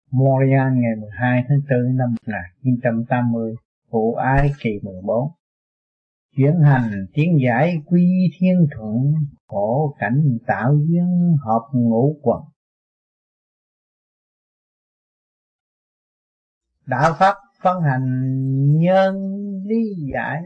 Montreal ngày 12 tháng 4 năm 1980, Phụ Ái kỳ 14. Chuyển hành tiến giải quy thiên thuận, khổ cảnh tạo duyên hợp ngũ quần. Đạo pháp phân hành nhân lý giải,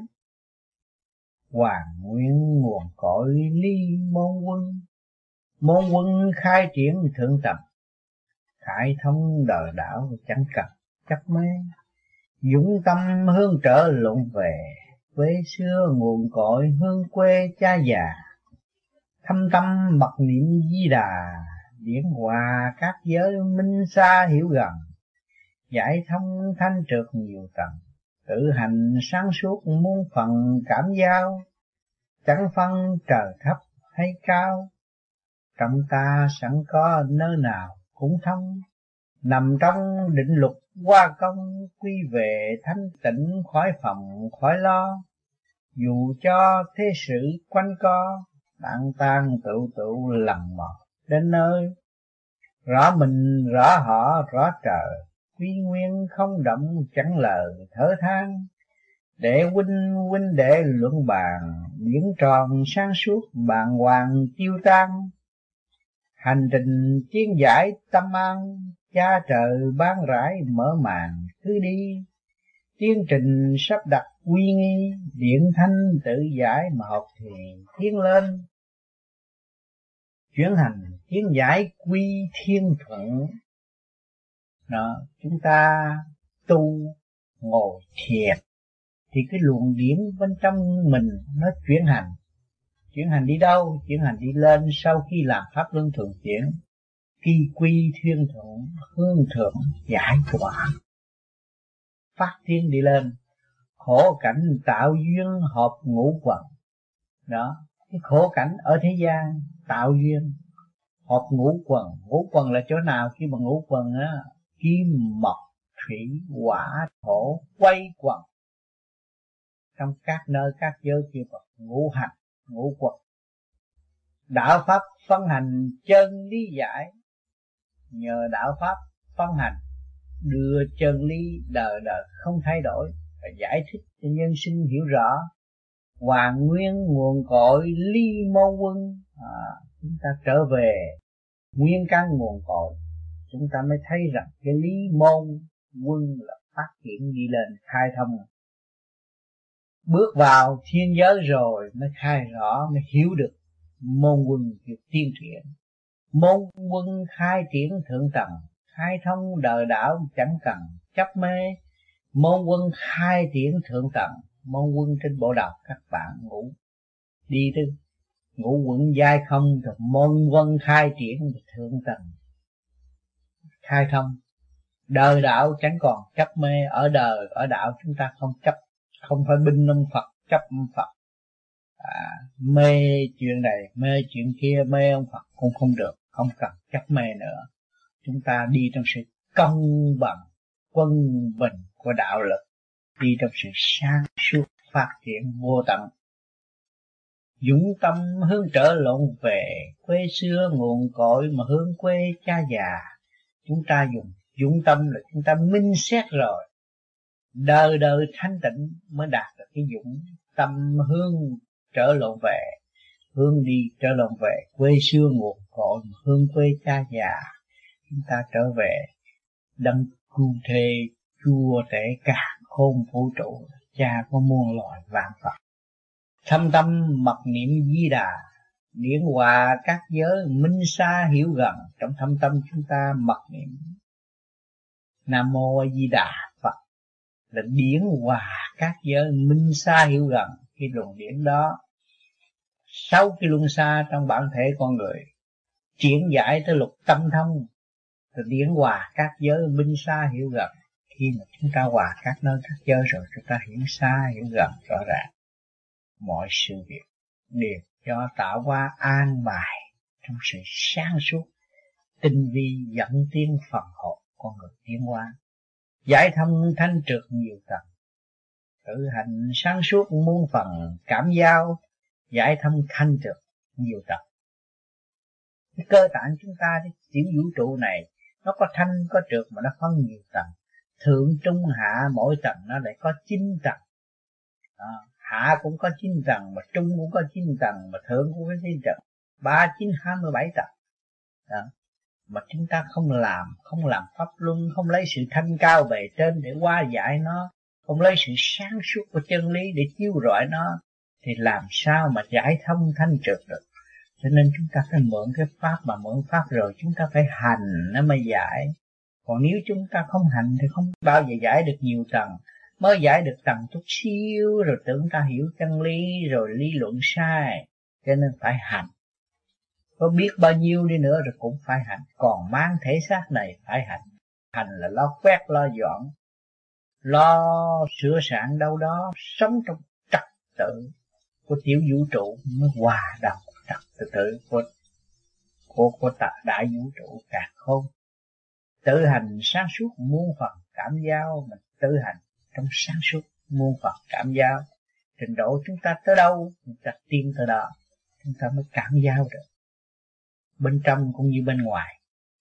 hoàn nguyên nguồn cội ly môn quân. Môn quân khai triển thượng tầng, khải thông đời đạo chẳng cần chấp mê. Dũng tâm hướng trở lộn về, quê xưa nguồn cội hương quê cha già. Thâm tâm mật niệm Di Đà, điển hòa các giới minh xa hiểu gần. Giải thông thanh trượt nhiều tầng, tự hành sáng suốt muôn phần cảm giao. Chẳng phân trời thấp hay cao, trong ta sẵn có nơi nào cũng thông. Nằm trong định luật hoa công, quy về thanh tịnh khỏi phòng khỏi lo. Dù cho thế sự quanh co, đặng tan tự lầm mò đến nơi. Rõ mình rõ họ rõ trời, quy nguyên không động chẳng lời thở than. Để huynh đệ luận bàn, điển tròn sáng suốt bàng hoàng tiêu tan. Hành trình chuyên giải tâm an, cha trời ban rãi mở màn cứ đi. Tiến trình sắp đặt uy nghi, điện thanh tự giải mà học thì tiến lên. Chuyển hành tiến giải quy thiên thuận. Đó, chúng ta tu ngồi thiền thì cái luồng điển bên trong mình nó chuyển hành. Chuyển hành đi đâu? Chuyển hành đi lên sau khi làm pháp luân thường chuyển. Kỳ quy thiên thuận, hương thượng giải tỏa, phát triển đi lên. Khổ cảnh tạo duyên hợp ngũ quần. Đó, cái khổ cảnh ở thế gian tạo duyên hợp ngũ quần. Ngũ quần là chỗ nào? Khi mà ngũ quần á, kim mộc thủy hỏa thổ quay quần trong các nơi các giới kia Phật, ngũ hành ngũ quần. Đạo pháp phân hành chân lý giải, nhờ đạo pháp phân hành đưa chân lý đời đời không thay đổi và giải thích cho nhân sinh hiểu rõ. Hoàn nguyên nguồn cội ly môn quân. Chúng ta trở về nguyên căn nguồn cội, chúng ta mới thấy rằng cái lý môn quân là phát triển đi lên khai thông. Bước vào thiên giới rồi mới khai rõ, mới hiểu được môn quân việc tiên triển. Môn quân khai triển thượng tầng, khai thông đời đạo chẳng cần chấp mê. Môn quân khai triển thượng tầng, môn quân trên bộ đầu các bạn ngủ đi tới ngũ quẩn giai không, rồi môn quân khai triển thượng tầng khai thông đời đạo chẳng còn chấp mê. Ở đời ở đạo chúng ta không chấp, không phải binh ông Phật chấp ông Phật, mê chuyện này mê chuyện kia, mê ông Phật cũng không được, không cần chấp mê nữa. Chúng ta đi trong sự công bằng quân bình của đạo lực, đi trong sự sáng suốt phát triển vô tận. Dũng tâm hướng trở lộn về, quê xưa nguồn cội mà hướng quê cha già. Chúng ta dùng dũng tâm là chúng ta minh xét rồi, đời đời thanh tịnh mới đạt được cái dũng tâm hướng trở lộn về. Hướng đi trở lộn về quê xưa nguồn cội mà hướng quê cha già. Chúng ta trở về đấng cứu thế chúa tể cả khôn vũ trụ, cha có muôn loài vạn vật. Thâm tâm mật niệm Di Đà, điển hòa các giới minh xa hiểu gần. Trong thâm tâm chúng ta mật niệm Nam Mô A Di Đà Phật là điển hòa các giới minh xa hiểu gần. Cái luồng điển đó sau cái luân xa trong bản thể con người triển giải tới lục tâm thông, rồi điển hòa các giới minh xa hiểu gần. Khi mà chúng ta hòa các nơi các giới rồi, chúng ta hiểu xa hiểu gần rõ ràng. Mọi sự việc đều cho tạo hóa an bài trong sự sáng suốt tinh vi dẫn tiến phần hồn con người tiến hóa. Giải thông thanh trượt nhiều tầng, tự hành sáng suốt muôn phần cảm giao. Giải thông thanh trượt nhiều tầng. Cái cơ tạng chúng ta, cái tiểu vũ trụ này Nó có thanh có trượt mà nó phân nhiều tầng. Thượng trung hạ mỗi tầng nó lại có 9 tầng. Hạ cũng có 9 tầng, mà trung cũng có 9 tầng, mà thượng cũng có 9 tầng. 3, 9, 27 tầng. Đó. Mà chúng ta không làm pháp luân, không lấy sự thanh cao bề trên để hóa giải nó, không lấy sự sáng suốt của chân lý để chiếu rọi nó, thì làm sao mà giải thông thanh trượt được. Cho nên chúng ta phải mượn cái pháp, mà mượn pháp rồi chúng ta phải hành nó mới giải. Còn nếu chúng ta không hành thì không bao giờ giải được nhiều tầng. Mới giải được tầng chút xíu rồi tưởng ta hiểu chân lý, rồi lý luận sai. Cho nên phải hành. Có biết bao nhiêu đi nữa rồi cũng phải hành. Còn mang thể xác này phải hành. Hành là lo quét, lo dọn, lo sửa soạn đâu đó, sống trong trật tự của tiểu vũ trụ mới hòa đồng trật tự của đại vũ trụ càng khôn. Tự hành sáng suốt muôn phần cảm giao, mình tự hành trong sáng suốt muôn phần cảm giao. Trình độ chúng ta tới đâu, chúng ta tiến tới đó, chúng ta mới cảm giao được. Bên trong cũng như bên ngoài,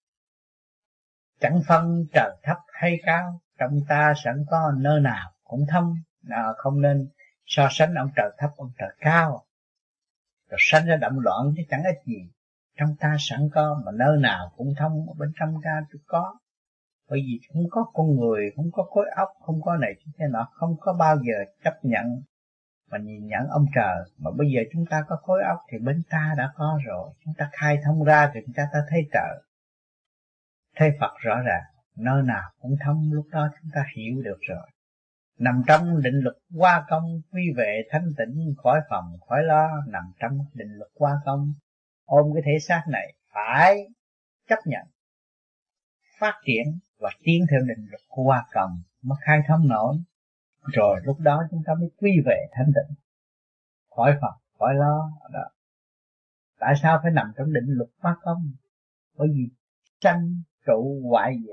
chẳng phân trời thấp hay cao, trong ta sẵn có nơi nào cũng thông. Không nên so sánh ông trời thấp, ông trời cao, rồi sanh ra động loạn chứ chẳng ích gì. Trong ta sẵn có, mà nơi nào cũng thông, bên trong ta tôi có. Bởi vì không có con người, không có khối óc, không có này thế nọ, không có bao giờ chấp nhận mà nhìn nhận ông trời. Mà bây giờ chúng ta có khối óc thì bên ta đã có rồi, chúng ta khai thông ra thì chúng ta thấy trời, thấy Phật rõ ràng, nơi nào cũng thông. Lúc đó chúng ta hiểu được rồi. Nằm trong định luật hoa công, quy về thanh tịnh khỏi phòng khỏi lo. Nằm trong định luật hoa công, ôm cái thể xác này phải chấp nhận, phát triển và tiến theo định luật của hoa công mới khai thông nổi. Rồi lúc đó chúng ta mới quy về thanh tịnh, khỏi phòng khỏi lo đó. Tại sao phải nằm trong định luật hoa công? Bởi vì sanh trụ hoại diệt,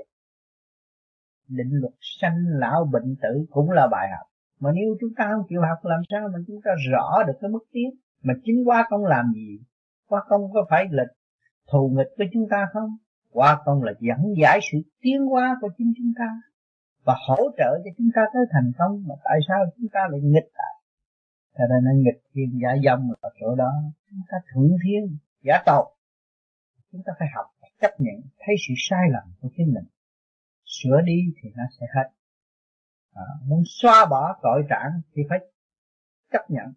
định luật sanh lão bệnh tử cũng là bài học. Mà nếu chúng ta không chịu học, làm sao mà chúng ta rõ được cái mức tiến? Mà chính hóa công làm gì? Hóa công có phải là thù nghịch với chúng ta không? Hóa công là dẫn giải sự tiến hóa của chính chúng ta và hỗ trợ cho chúng ta tới thành công. Mà tại sao chúng ta lại nghịch lại? Cho nên nó nghịch thiên giả dâm ở chỗ đó. Chúng ta thuận thiên giả tội. Chúng ta phải học và chấp nhận, thấy sự sai lầm của chính mình, sửa đi thì nó sẽ hết. Muốn xóa bỏ tội trạng thì phải chấp nhận,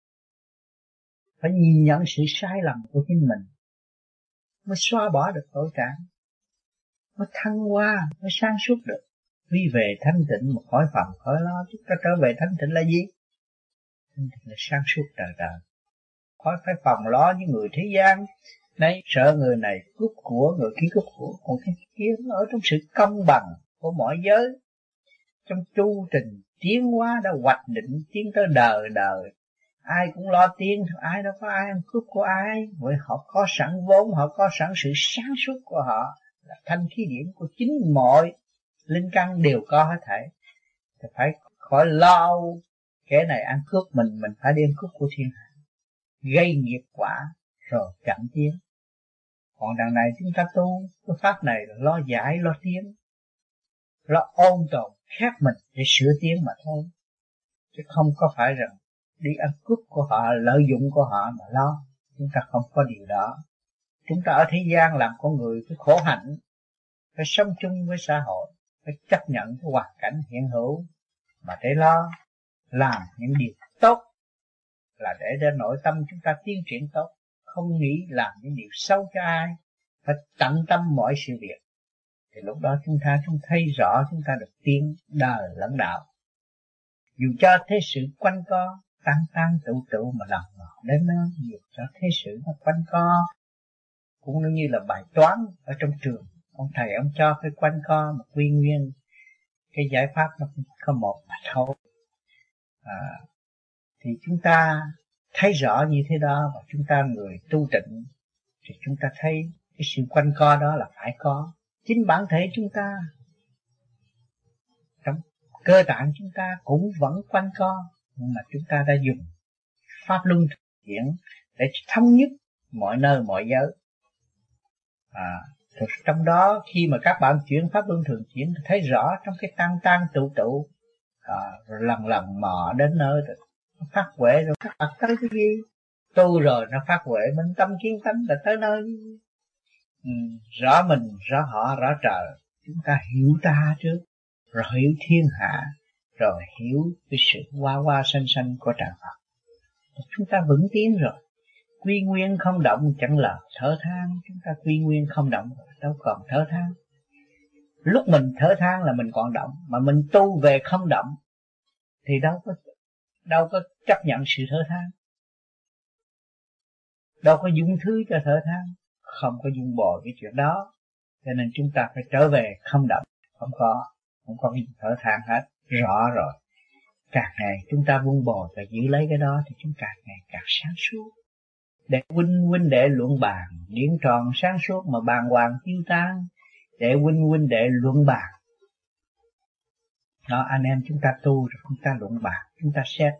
phải nhìn nhận sự sai lầm của chính mình, mới xóa bỏ được tội trạng, mới thăng hoa, mới sáng suốt được. Quy về thanh tịnh một khỏi phòng khỏi lo. Chúng ta trở về thanh tịnh là gì? Thanh tịnh là sáng suốt trời trời, khỏi phải phòng lo với người thế gian. Này sợ người này cướp của, người kia cướp của. Còn cái kia nó ở trong sự công bằng của mọi giới. Trong chu trình tiến hóa đã hoạch định tiến tới đời đời. Ai cũng lo tiến, ai đâu có ai ăn cướp của ai. Bởi họ có sẵn vốn, họ có sẵn sự sáng suốt của họ, là thanh khí điển của chính mọi linh căn đều có hết thảy. Thì phải khỏi lo kẻ này ăn cướp mình phải đi ăn cướp của thiên hạ, gây nghiệp quả rồi chậm tiến. Còn đằng này chúng ta tu cái pháp này là lo giải, lo tiến, lo ôn tồn khép mình để sửa tiến mà thôi. Chứ không có phải rằng đi ăn cướp của họ, lợi dụng của họ mà lo. Chúng ta không có điều đó. Chúng ta ở thế gian làm con người phải khổ hạnh, phải sống chung với xã hội, phải chấp nhận cái hoàn cảnh hiện hữu mà để lo làm những điều tốt, là để nội tâm chúng ta tiến triển tốt, không nghĩ làm những điều xấu cho ai, phải tận tâm mọi sự việc. Thì lúc đó chúng thấy rõ chúng ta được tiến đời lẫn đạo. Dù cho thế sự quanh co, tan tụ mà lòng ngọt đến nó, dù cho thế sự nó quanh co, cũng như là bài toán ở trong trường. Ông thầy ông cho cái quanh co một quy nguyên, cái giải pháp nó có một mà thôi. Thì chúng ta thấy rõ như thế đó, và chúng ta người tu tịnh thì chúng ta thấy cái sự quanh co đó là phải có. Chính bản thể chúng ta, trong cơ tạng chúng ta cũng vẫn quanh co, nhưng mà chúng ta đã dùng pháp luân chuyển để thống nhất mọi nơi mọi giới, Rồi trong đó khi mà các bạn chuyển pháp luân thường chuyển thấy rõ trong cái tan tụ rồi lần mò đến nơi rồi nó phát huệ, rồi các bạn tới cái gì tu rồi nó phát huệ, minh tâm kiến tánh là tới nơi. Rõ mình, rõ họ, rõ trời. Chúng ta hiểu ta trước, rồi hiểu thiên hạ, rồi hiểu cái sự hoa xanh của trời Phật. Chúng ta vững tiến rồi. Quy nguyên không động chẳng là thở than. Chúng ta quy nguyên không động rồi, đâu còn thở than. Lúc mình thở than là mình còn động, mà mình tu về không động thì đâu có chấp nhận sự thở than, đâu có dung thứ cho thở than, không có dung bồi cái chuyện đó. Cho nên chúng ta phải trở về không động, không có cái thở than hết. Rõ rồi, càng ngày chúng ta vun bồi và giữ lấy cái đó thì chúng càng ngày càng sáng suốt. Để huynh đệ luận bàn, điển tròn sáng suốt mà bàng hoàng tiêu tan. Để huynh đệ luận bàn. Đó, anh em chúng ta tu rồi chúng ta luận bàn, chúng ta xét.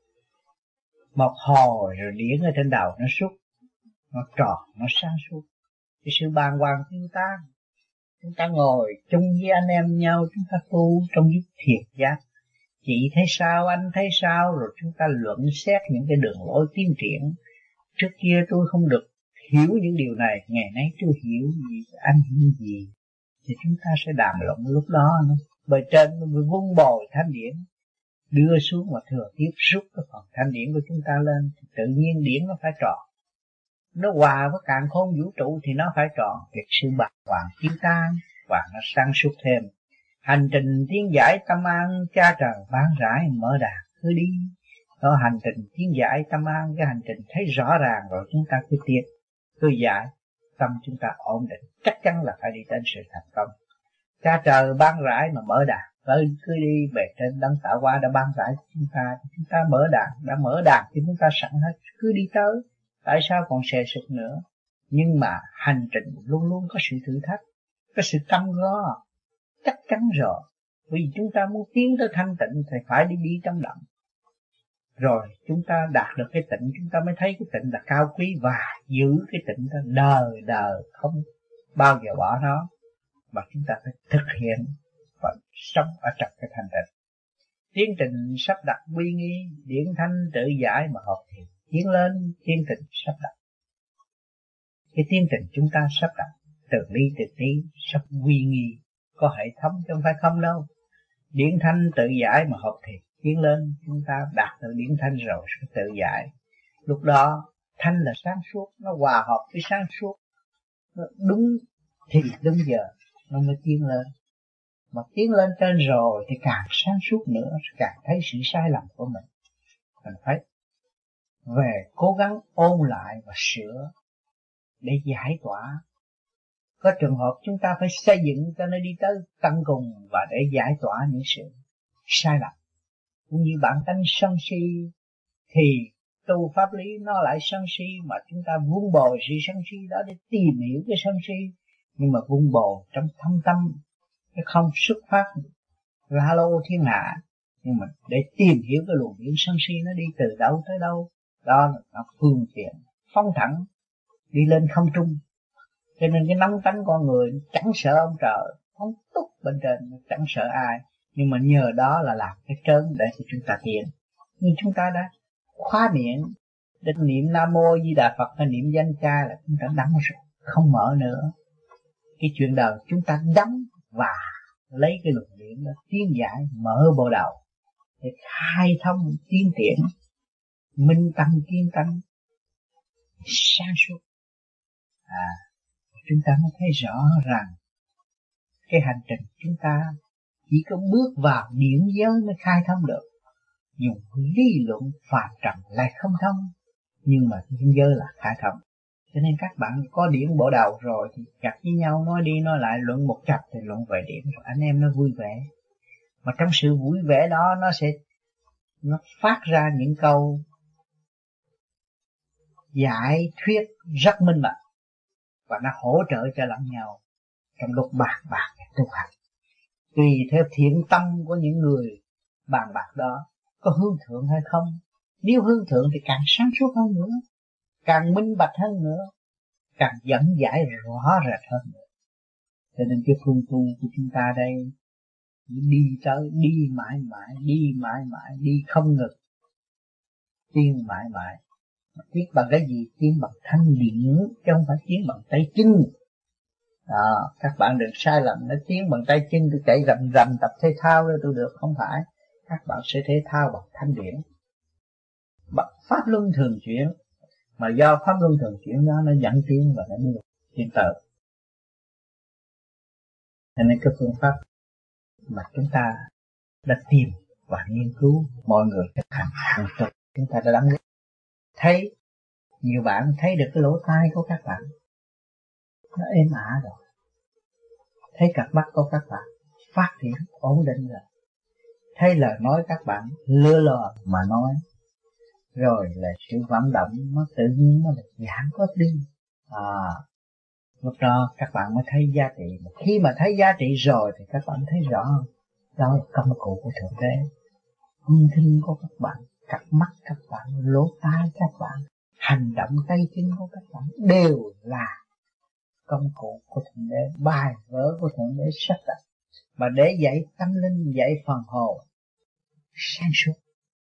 Một hồi rồi điển ở trên đầu nó suốt, nó tròn, nó sáng suốt. Cái sự bàng hoàng tiêu tan. Chúng ta ngồi chung với anh em nhau, chúng ta tu trong cái thiệt giác. Chị thấy sao, anh thấy sao, rồi chúng ta luận xét những cái đường lối tiến triển. Trước kia tôi không được hiểu những điều này, ngày nay tôi hiểu gì, anh hiểu gì, thì chúng ta sẽ đàm luận lúc đó. Bề trên mới vun bồi thanh điển, đưa xuống mà thừa tiếp rút cái phần thanh điển của chúng ta lên, thì tự nhiên điển nó phải tròn. Nó hòa với càn khôn vũ trụ thì nó phải tròn. Việc sự bạc hoàng tiêu tan và nó sáng suốt thêm. Hành trình tiến giải tâm an, cha trời ban rãi mở đàn cứ đi. Đó, hành trình tiến giải tâm an, cái hành trình thấy rõ ràng rồi chúng ta cứ tiến, cứ giải, tâm chúng ta ổn định, chắc chắn là phải đi đến sự thành công. Cha trời ban rãi mà mở đàn, cứ đi. Bề trên đấng tạo hóa đã ban rãi chúng ta mở đàn, đã mở đàn thì chúng ta sẵn hết, cứ đi tới. Tại sao còn xề sụt nữa? Nhưng mà hành trình luôn luôn có sự thử thách, có sự cam go, chắc chắn rồi. Vì chúng ta muốn tiến tới thanh tịnh thì phải đi trong động. Rồi chúng ta đạt được cái tịnh, chúng ta mới thấy cái tịnh là cao quý, và giữ cái tịnh đó đời không bao giờ bỏ nó. Mà chúng ta phải thực hiện và sống ở trong cái thanh tịnh. Tiến trình sắp đặt quy nghi, điển thanh tự giải mà hợp thì tiến lên. Tiến trình sắp đặt, cái tiến trình chúng ta sắp đặt từ ly từ tí, sắp quy nghi, có hệ thống chứ không phải không đâu. Điển thanh tự giải mà hợp thì tiến lên. Chúng ta đạt được điển thanh rồi sẽ tự giải. Lúc đó thanh là sáng suốt, nó hòa hợp với sáng suốt, nó đúng thì đúng giờ nó mới tiến lên. Mà tiến lên trên rồi thì càng sáng suốt nữa, càng thấy sự sai lầm của mình. Mình phải về cố gắng ôn lại và sửa để giải tỏa. Có trường hợp chúng ta phải xây dựng cho nó đi tới tận cùng, và để giải tỏa những sự sai lầm. Cũng như bản tánh sân si thì tu pháp lý nó lại sân si, mà chúng ta vun bồi sự sân si đó để tìm hiểu cái sân si. Nhưng mà vun bồi trong thâm tâm, cái không xuất phát la lô thiên hạ, nhưng mà để tìm hiểu cái luồng điển sân si nó đi từ đâu tới đâu. Đó là nó phương tiện phóng thẳng đi lên không trung. Cho nên cái nóng tánh con người chẳng sợ ông trời, phóng túc bên trên, chẳng sợ ai. Nhưng mà nhờ đó là làm cái trớn để cho chúng ta tiến. Nhưng chúng ta đã khóa miệng để niệm Nam Mô Di Đà Phật hay niệm danh cha là chúng ta đóng rồi, không mở nữa. Cái chuyện đời chúng ta đóng và lấy cái luồng điển đó tiến giải, mở bộ đầu để khai thông tiến triển, minh tâm kiến tánh, sáng suốt. Chúng ta mới thấy rõ rằng cái hành trình chúng ta chỉ có bước vào điển giới mới khai thông được. Dùng lý luận phàm trần lại không thông, nhưng mà điển giới là khai thông. Cho nên các bạn có điển bộ đầu rồi thì gặp với nhau nói đi nói lại, luận một chập thì luận về điển, rồi anh em nó vui vẻ. Mà trong sự vui vẻ đó nó phát ra những câu giải thuyết rất minh bạch, và nó hỗ trợ cho lẫn nhau trong lúc bàn bạc để tu hành. Tùy theo thiện tâm của những người bàn bạc đó có hướng thượng hay không. Nếu hướng thượng thì càng sáng suốt hơn nữa, càng minh bạch hơn nữa, càng dẫn giải rõ rệt hơn nữa. Cho nên cái phương tu của chúng ta đây đi tới, đi mãi mãi, đi mãi mãi, đi không ngừng, tiến mãi mãi. Tiến bằng cái gì? Tiến bằng thanh điển, chứ không phải tiến bằng tay chân. Các bạn đừng sai lầm, nó tiến bằng tay chân, tôi chạy rầm rầm tập thể thao rồi tôi được, không phải. Các bạn sẽ thể thao bằng thanh điển, bằng pháp luân thường chuyển, mà do pháp luân thường chuyển đó nó dẫn tiến và nó đưa tiến tới. Cho nên cái phương pháp mà chúng ta đã tìm và nghiên cứu, mọi người thực hành hàng tuần, chúng ta đã đắm đuối. Thấy nhiều bạn thấy được cái lỗ tai của các bạn nó êm ả rồi, thấy cặp mắt của các bạn phát triển ổn định rồi, thấy lời nói các bạn lưa lờ mà nói, rồi là sự vận động nó tự nhiên nó là giảm bớt đi. Lúc đó các bạn mới thấy giá trị. Mà khi mà thấy giá trị rồi thì các bạn thấy rõ đó là công cụ của Thượng Đế. Âm thanh của các bạn, cặp mắt các bạn, lỗ tai các bạn, hành động tay chân của các bạn đều là công cụ của Thượng Đế, bài vở của Thượng Đế sắp đặt mà để dạy tâm linh, dạy phần hồn sáng suốt.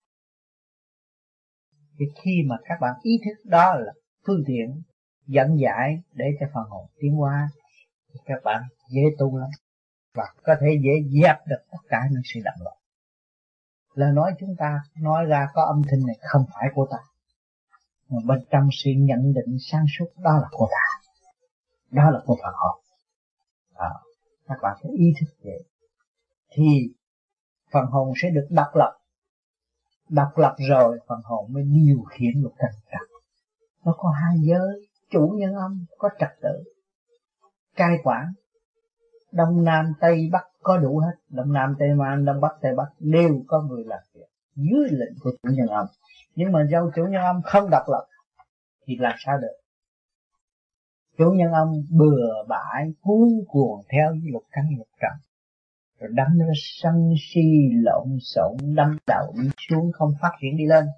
Thì khi mà các bạn ý thức đó là phương tiện dẫn giải để cho phần hồn tiến hóa, thì các bạn dễ tu lắm và có thể dễ dẹp được tất cả những sự động loạn. Lời nói chúng ta nói ra có âm thanh này không phải của ta, mà bên trong sự nhận định sáng suốt đó là của ta, đó là của phần hồn. Các bạn phải ý thức vậy thì phần hồn sẽ được độc lập. Độc lập rồi phần hồn mới điều khiển được trật tự. Nó có hai giới, chủ nhân âm có trật tự, cai quản đông nam tây bắc có đủ hết. Đông nam tây nam, đông bắc tây bắc đều có người làm việc dưới lệnh của chủ nhân âm. Nhưng mà do chủ nhân âm không độc lập thì làm sao được? Chủ nhân âm bừa bãi cuốn cuồng theo với lục căn lục trần, rồi đâm ra sân si lộn xộn, đâm đầu đi xuống, không phát triển đi lên,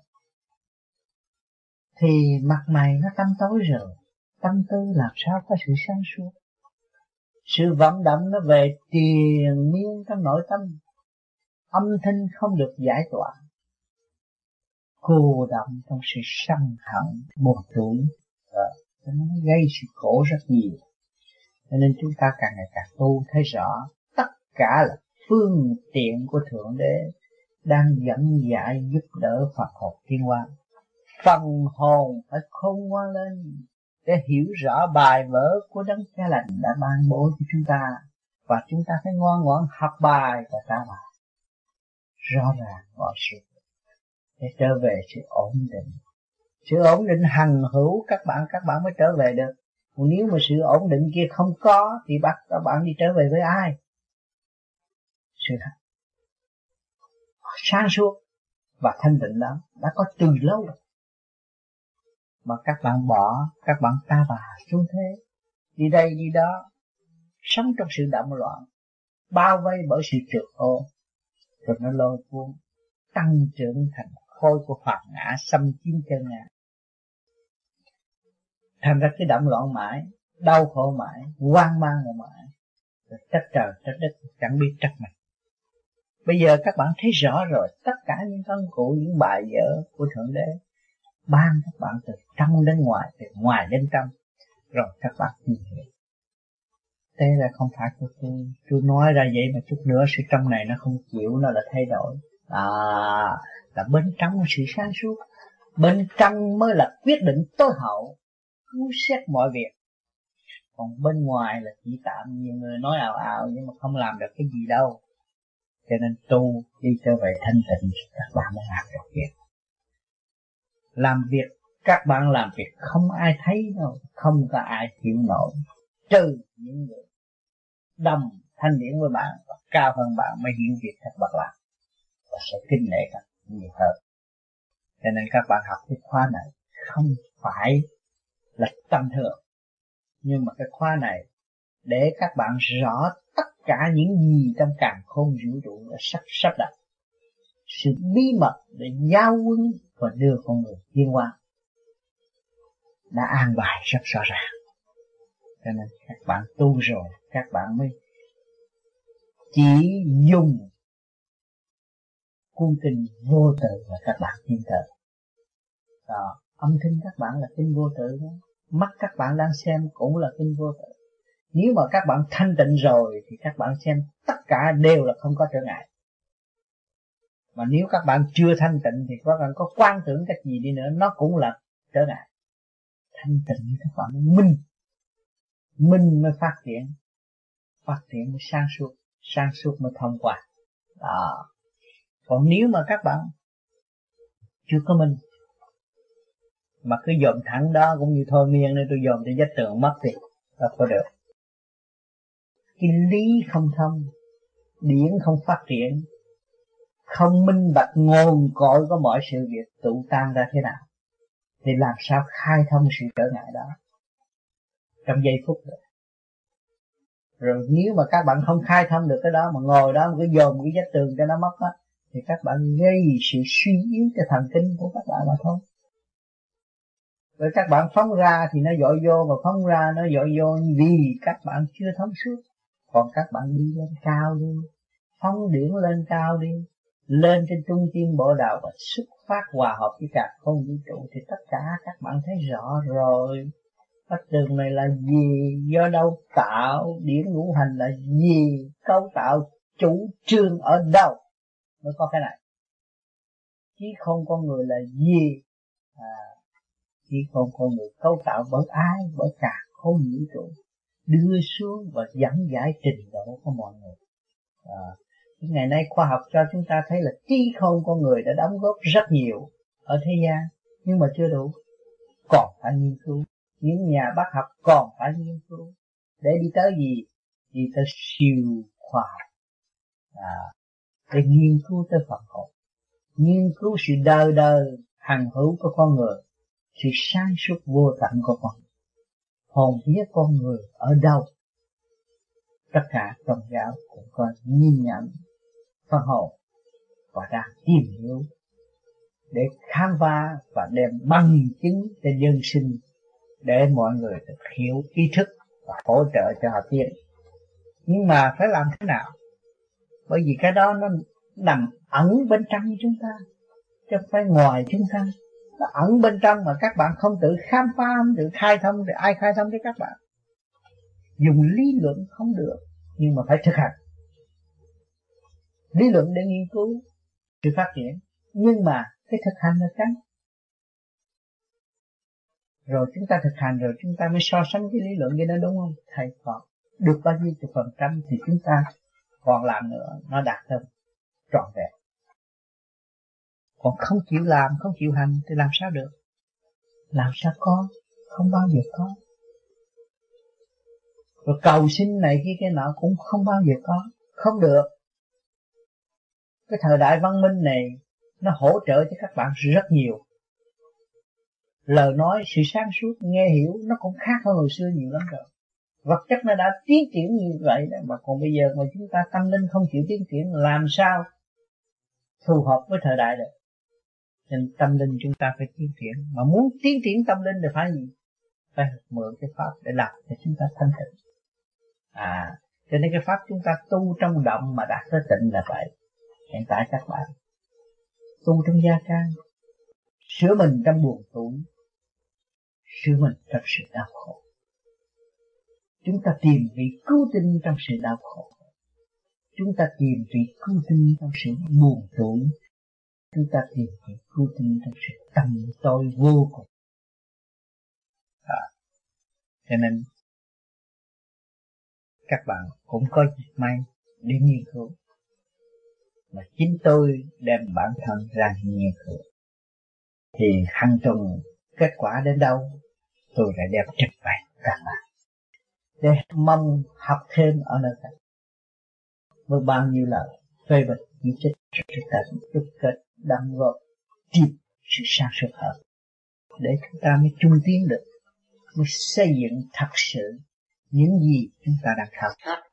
thì mặt mày nó tăm tối rồi, tâm tư làm sao có sự sáng suốt. Sự vận động nó về triền miên trong nội tâm, âm thanh không được giải tỏa, cô đọng trong sự sân hận buồn tuổi, nó gây sự khổ rất nhiều. Cho nên chúng ta càng ngày càng tu thấy rõ tất cả là phương tiện của Thượng Đế đang dẫn dạy giúp đỡ Phật hồn tiến hóa. Phần hồn phải khôn ngoan lên để hiểu rõ bài vở của Đấng Cha Lành đã ban bố cho chúng ta, và chúng ta phải ngoan ngoãn học bài và trả bài rõ ràng mọi sự để trở về sự ổn định. Sự ổn định hằng hữu các bạn mới trở về được. Còn nếu mà sự ổn định kia không có thì bắt các bạn đi trở về với ai? Sự sáng suốt và thanh tịnh đó đã có từ lâu rồi, mà các bạn bỏ, các bạn ta bà xuống thế, đi đây đi đó, sống trong sự động loạn, bao vây bởi sự trượt ô, rồi nó lôi cuốn tăng trưởng thành khối của phàm ngã xâm chiếm chân ngã. Thành ra cái động loạn mãi, đau khổ mãi, hoang mang mãi, rồi trách trời trách đất, chẳng biết trách mình. Bây giờ các bạn thấy rõ rồi, tất cả những công cụ, những bài vở của Thượng Đế ban các bạn từ trong đến ngoài, từ ngoài đến trong, rồi các bạn tìm hiểu. Thế là không phải của tôi nói ra vậy mà chút nữa sự trong này nó không chịu, nó là thay đổi. Là bên trong sự sáng suốt, bên trong mới là quyết định tối hậu, cứu xét mọi việc. Còn bên ngoài là chỉ tạm, nhiều người nói ào ào nhưng mà không làm được cái gì đâu. Cho nên tu đi trở về thanh tịnh, các bạn mới làm được việc. Làm việc, các bạn làm việc không ai thấy đâu, không có ai chịu nổi, trừ những người đồng thanh điển với bạn và cao hơn bạn mới hiểu việc các bạn làm và sẽ kính nể các nhiều hơn. Cho nên các bạn học cái khóa này không phải là tầm thường, nhưng mà cái khóa này để các bạn rõ tất cả những gì trong càn khôn vũ trụ đã sắp đặt, sự bí mật để giao huấn và đưa con người tiến hóa đã an bài rất rõ ràng. Cho nên các bạn tu rồi, các bạn mới chỉ dùng cuốn kinh vô tự và các bạn tin tưởng. Âm thanh các bạn là kinh vô tự đó. Mắt các bạn đang xem cũng là kinh vô tự. Nếu mà các bạn thanh tịnh rồi thì các bạn xem tất cả đều là không có trở ngại. Mà nếu các bạn chưa thanh tịnh thì các bạn có quan tưởng cái gì đi nữa nó cũng là trở ngại. Thanh tịnh các bạn minh mới phát triển mới sáng suốt mới thông qua. Đó. Còn nếu mà các bạn chưa có minh mà cứ dòm thẳng đó cũng như thôi miên nên tôi dòm cho vách tường mất thì đâu có được. Cái lý không thông, điển không phát triển, không minh bạch nguồn cội của mọi sự việc tụ tan ra thế nào thì làm sao khai thông sự trở ngại đó trong giây phút được. Rồi nếu mà các bạn không khai thông được cái đó mà ngồi đó mà cứ dồn cái vách tường cho nó mất á thì các bạn gây sự suy yếu cho thần kinh của các bạn mà thôi. Rồi các bạn phóng ra thì nó dội vô, mà phóng ra nó dội vô vì các bạn chưa thông suốt. Còn các bạn đi lên cao đi, phóng điển lên cao đi, lên trên trung thiên bộ đạo và xuất phát hòa hợp với cả không vũ trụ thì tất cả các bạn thấy rõ rồi. Vách tường này là gì, do đâu tạo, điển ngũ hành là gì, cấu tạo chủ trương ở đâu mới có cái này. Chứ không con người là gì, chứ không con người cấu tạo bởi ai, bởi cả không vũ trụ đưa xuống và dẫn giải trình độ của mọi người. Ngày nay khoa học cho chúng ta thấy là trí không con người đã đóng góp rất nhiều ở thế gian, nhưng mà chưa đủ, còn phải nghiên cứu. Những nhà bác học còn phải nghiên cứu để đi tới gì? Đi tới siêu khoa học, để nghiên cứu tới Phật hồn, nghiên cứu sự đời đời hằng hữu của con người, sự sáng suốt vô tận của con người, hồn vía con người ở đâu. Tất cả tôn giáo cũng có nhìn nhận phần hồn và đang tìm hiểu để khám phá và đem bằng chứng cho dân sinh để mọi người được hiểu ý thức và hỗ trợ cho họ tiến. Nhưng mà phải làm thế nào? Bởi vì cái đó nó nằm ẩn bên trong chúng ta, chứ không phải ngoài chúng ta. Nó ẩn bên trong mà các bạn không tự khám phá, không tự khai thông thì ai khai thông cho các bạn? Dùng lý luận không được, nhưng mà phải thực hành. Lý luận để nghiên cứu sự phát triển, nhưng mà cái thực hành là cái. Rồi chúng ta thực hành rồi chúng ta mới so sánh cái lý luận với nó, đúng không? Thầy còn được bao nhiêu % thì chúng ta còn làm nữa, nó đạt hơn trọn vẹn. Còn không chịu làm, không chịu hành thì làm sao được? Làm sao có? Không bao giờ có. Rồi cầu xin này cái nọ cũng không bao giờ có, không được. Cái thời đại văn minh này nó hỗ trợ cho các bạn rất nhiều. Lời nói, sự sáng suốt, nghe hiểu nó cũng khác hơn hồi xưa nhiều lắm rồi. Vật chất nó đã tiến triển như vậy đó, mà còn bây giờ mà chúng ta tâm linh không chịu tiến triển, làm sao phù hợp với thời đại được? Nên tâm linh chúng ta phải tiến triển. Mà muốn tiến triển tâm linh thì phải gì? Phải mượn cái pháp để làm cho chúng ta thanh tịnh. Cho nên cái pháp chúng ta tu trong động mà đạt tới tịnh là vậy. Hiện tại các bạn tu trong gia can, sửa mình trong buồn tủi, sửa mình trong sự đau khổ. Chúng ta tìm vị cứu tinh trong sự đau khổ, chúng ta tìm vị cứu tinh trong sự buồn tủi, chúng ta tìm vị cứu tinh trong sự tầm tối vô cùng. Cho nên các bạn cũng có dịp may để nghiên cứu, mà chính tôi đem bản thân ra nghiên cứu thì hàng tuần kết quả đến đâu tôi lại đem trình bày các bạn để mong học thêm ở nơi khác. Với bao nhiêu lời phê bình chỉ trích cho chúng ta đúc kết đóng góp tiếp sự sáng suốt hơn để chúng ta mới chung tiến được, mới xây dựng thật sự những gì chúng ta đang khao khát.